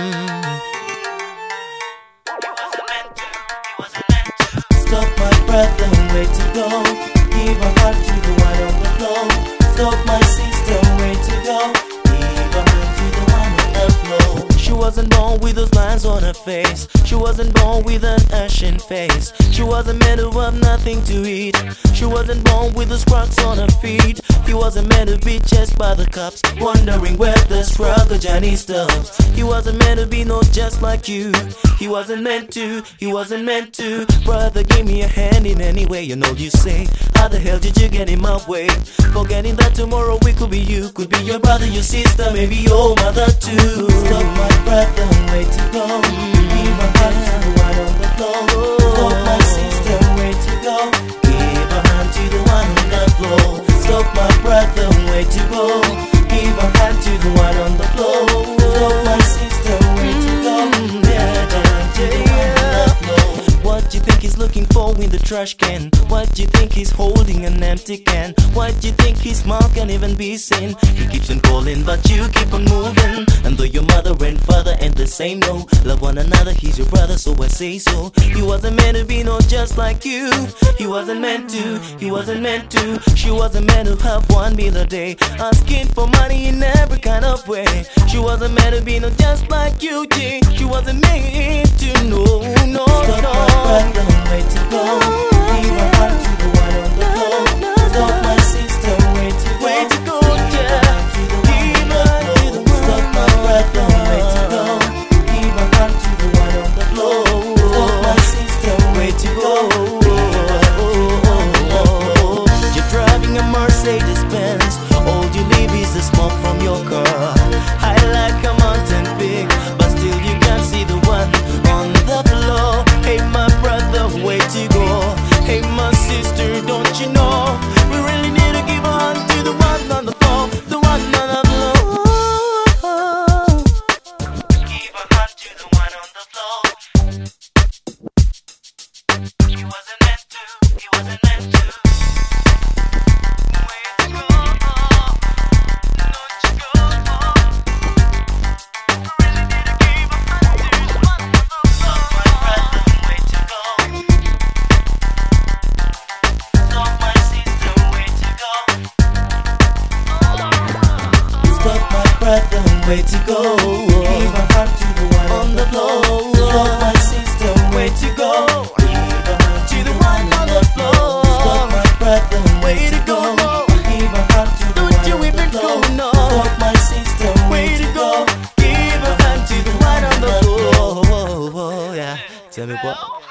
Stop my breath and way to go. Give a heart to the one on the floor. Stop my sister, way to go. Give a heart to the one on the floor. She wasn't born with those lines on her face. She wasn't born with an ashen face. She wasn't meant to have nothing to eat. She wasn't born with those cracks on her feet. He wasn't meant to be chased by the cops, wondering where the struggle journey stops. He wasn't meant to be no just like you. He wasn't meant to, he wasn't meant to. Brother, give me a hand in any way. You know you say, how the hell did you get in my way? Forgetting that tomorrow we could be you, could be your brother, your sister, maybe your mother too. Stop my breath and way to go. Give my heart to the one on the floor. Stop my sister, way to go. Give a hand to the one on the floor. Stop my breath and way to go. Give a hand to the one on the floor. Stop my sister, way to go. Give a hand to the one on the floor. What you think he's looking for in the trash can? What you think he's holding an empty can? What you think his mouth can even be seen? He keeps on calling but you keep on moving. And though your mother and father ain't the same, no, love one another, he's your brother, so I say so. He wasn't meant to be no just like you. He wasn't meant to, he wasn't meant to. She wasn't meant to have one meal a day, asking for money in every kind of way. She wasn't meant to be no just like you, G. She wasn't meant to, no. Stop my breath and way to go. Give a heart to the one on the floor. Stop my sister, way to go. Yeah. Give a heart to the one. Stop my breath and way to go. Give a heart to the one on the floor. Stop my sister, way to go. You're driving a Mercedes Benz. All you leave is the smoke from your car. High like a mountain peak, but still you can't see the one on the floor. Hey my brother, way to go. Hey my sister, don't you know we really need to give a hand to the one on the floor, the one on the floor. Give a hand to the one on the floor. He wasn't meant to, he wasn't meant to. Breath and way to go. Give a heart to the one on the floor. Stop my sister, way to go. Give a heart to the one on the floor. Stop my breath and way to go. Give a heart to the one on the floor. Stop my sister, way to go. Give a hand to the one on the floor. Yeah, tell me what.